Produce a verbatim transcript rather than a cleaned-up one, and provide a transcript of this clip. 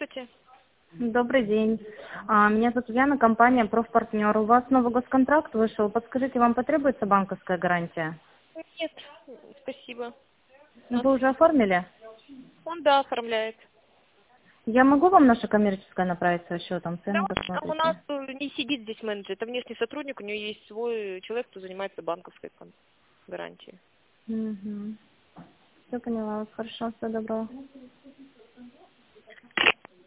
Здравствуйте. Добрый день. А, Меня зовут Яна, компания «Профпартнер». У вас новый госконтракт вышел. Подскажите, вам потребуется банковская гарантия? Нет, спасибо. У нас Вы уже оформили? он, да, оформляет. Я могу вам наше коммерческое направить со счетом? Да, Цены у нас посмотрите. э, не сидит здесь менеджер, это внешний сотрудник, у него есть свой человек, кто занимается банковской кон- гарантией. Угу. Все поняла. Хорошо, всего доброго.